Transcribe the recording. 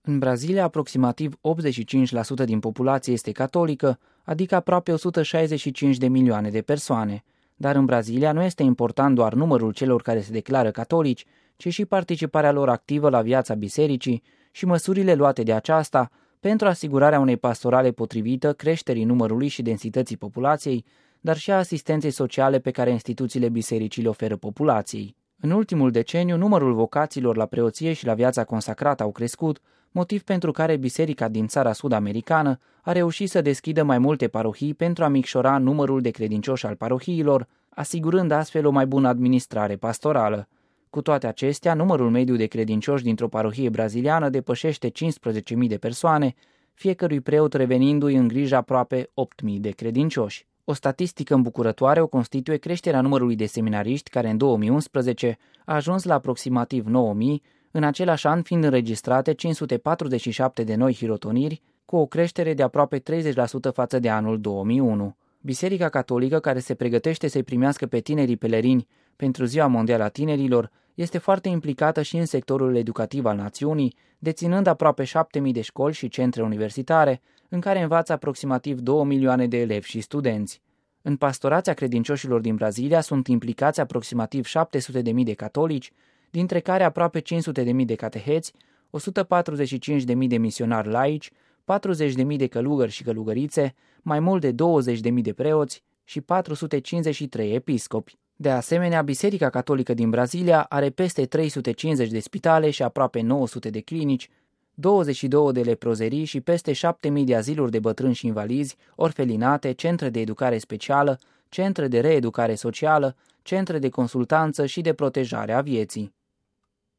În Brazilia, aproximativ 85% din populație este catolică, adică aproape 165 de milioane de persoane. Dar în Brazilia nu este important doar numărul celor care se declară catolici, ci și participarea lor activă la viața bisericii și măsurile luate de aceasta pentru asigurarea unei pastorale potrivită creșterii numărului și densității populației, dar și a asistenței sociale pe care instituțiile bisericii le oferă populației. În ultimul deceniu, numărul vocațiilor la preoție și la viața consacrată au crescut, motiv pentru care biserica din țara sud-americană a reușit să deschidă mai multe parohii pentru a micșora numărul de credincioși al parohiilor, asigurând astfel o mai bună administrare pastorală. Cu toate acestea, numărul mediu de credincioși dintr-o parohie braziliană depășește 15.000 de persoane, fiecărui preot revenindu-i în grijă aproape 8.000 de credincioși. O statistică îmbucurătoare o constituie creșterea numărului de seminariști, care în 2011 a ajuns la aproximativ 9.000, în același an fiind înregistrate 547 de noi hirotoniri, cu o creștere de aproape 30% față de anul 2001. Biserica Catolică, care se pregătește să-i primească pe tinerii pelerini pentru Ziua Mondială a Tinerilor, este foarte implicată și în sectorul educativ al națiunii, deținând aproape 7.000 de școli și centre universitare, în care învață aproximativ 2 milioane de elevi și studenți. În pastorația credincioșilor din Brazilia sunt implicați aproximativ 700.000 de catolici, dintre care aproape 500.000 de cateheți, 145.000 de misionari laici, 40.000 de călugări și călugărițe, mai mult de 20.000 de preoți și 453 episcopi. De asemenea, Biserica Catolică din Brazilia are peste 350 de spitale și aproape 900 de clinici, 22 de leprozerii și peste 7.000 de aziluri de bătrâni și invalizi, orfelinate, centre de educare specială, centre de reeducare socială, centre de consultanță și de protejare a vieții.